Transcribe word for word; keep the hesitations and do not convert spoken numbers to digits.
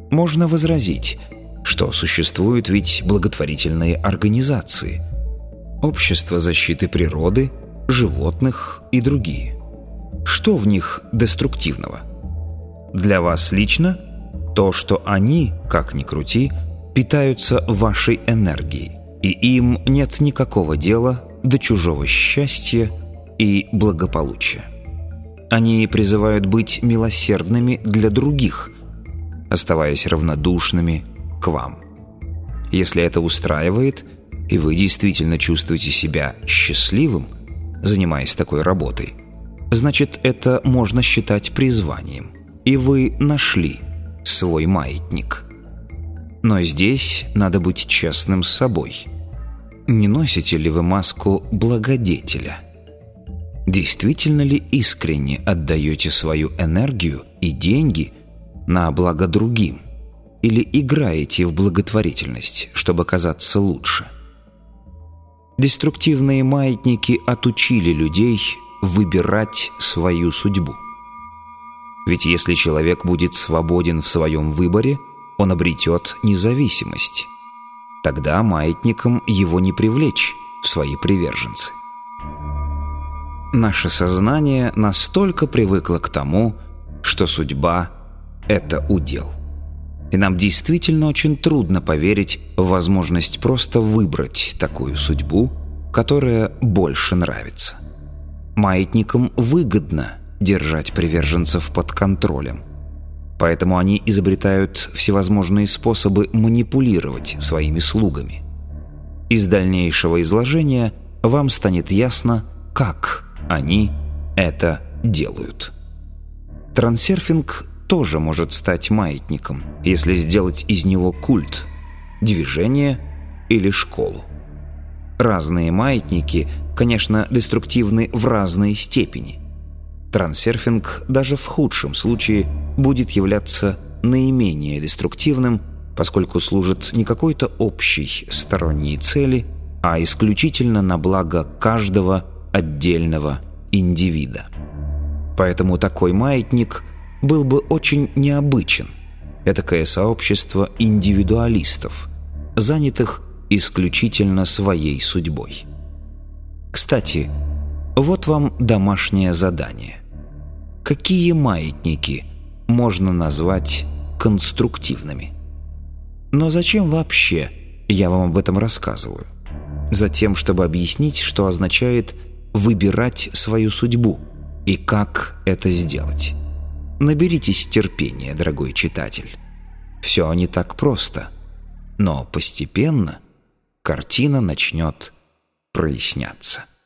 Можно возразить, что существуют ведь благотворительные организации, общество защиты природы, животных и другие. Что в них деструктивного? Для вас лично то, что они, как ни крути, питаются вашей энергией, и им нет никакого дела до чужого счастья и благополучия. Они призывают быть милосердными для других, оставаясь равнодушными к вам. Если это устраивает, и вы действительно чувствуете себя счастливым, занимаясь такой работой, значит, это можно считать призванием, и вы нашли свой маятник. Но здесь надо быть честным с собой. Не носите ли вы маску благодетеля? Действительно ли искренне отдаете свою энергию и деньги на благо другим? Или играете в благотворительность, чтобы казаться лучше? Деструктивные маятники отучили людей выбирать свою судьбу. Ведь если человек будет свободен в своем выборе, он обретет независимость. Тогда маятником его не привлечь в свои приверженцы. Наше сознание настолько привыкло к тому, что судьба – это удел. И нам действительно очень трудно поверить в возможность просто выбрать такую судьбу, которая больше нравится. Маятникам выгодно держать приверженцев под контролем. Поэтому они изобретают всевозможные способы манипулировать своими слугами. Из дальнейшего изложения вам станет ясно, как они это делают. Трансерфинг тоже может стать маятником, если сделать из него культ, движение или школу. Разные маятники, конечно, деструктивны в разной степени. Трансерфинг даже в худшем случае будет являться наименее деструктивным, поскольку служит не какой-то общей сторонней цели, а исключительно на благо каждого отдельного индивида. Поэтому такой маятник был бы очень необычен. Этакое сообщество индивидуалистов, занятых исключительно своей судьбой. Кстати, вот вам домашнее задание. Какие маятники можно назвать конструктивными? Но зачем вообще я вам об этом рассказываю? Затем, чтобы объяснить, что означает выбирать свою судьбу и как это сделать. Наберитесь терпения, дорогой читатель. Все не так просто, но постепенно картина начнет проясняться.